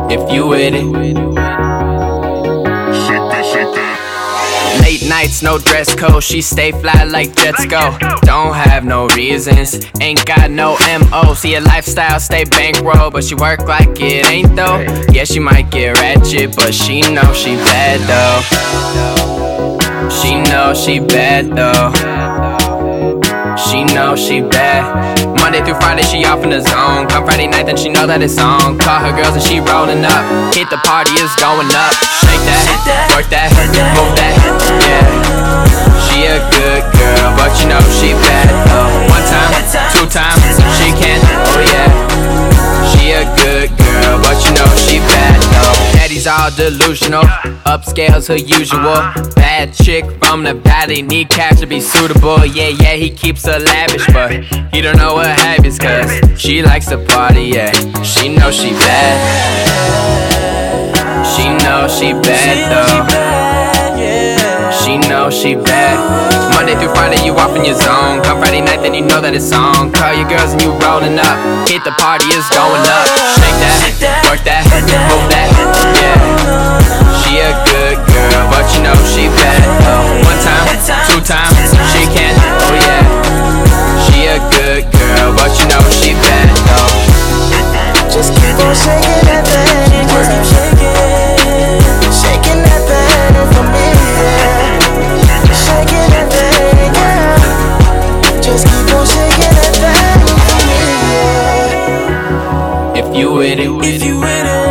if you with it. Late nights, no dress code, she stay fly like Jets go. Don't have no reasons, ain't got no M.O. See her lifestyle stay bankroll, but she work like it ain't though. Yeah, she might get ratchet, but she know she bad though. She know she bad though. She know she bad. Monday through Friday, she off in the zone. Come Friday night, then she know that it's on. Call her girls and she rolling up. Hit the party, it's going up. Shake that, work that, move that, yeah. She a good girl, but you know she bad. One time, two times, she can, oh yeah. She a good girl, but you know she bad. Daddy's all delusional, upscales her usual. Bad chick from the valley, need cash to be suitable. Yeah, he keeps her lavish, but he don't know her habits, cause she likes to party, yeah. She know she bad. She know she bad though. She know she bad. Monday through Friday, you off in your zone. Come Friday night, then you know that it's on. Call your girls and you rolling up. Hit the party, it's going up. Shake that, work that, move that, yeah. She a good girl, but you know she bad. One time, two times, she can, oh yeah. She a good girl, but you know she bad. Just keep on shaking that thing, just keep shaking that thing for me, yeah. Shaking that thing, yeah. Just keep on shaking that thing for me, yeah. If you with it, if you with it.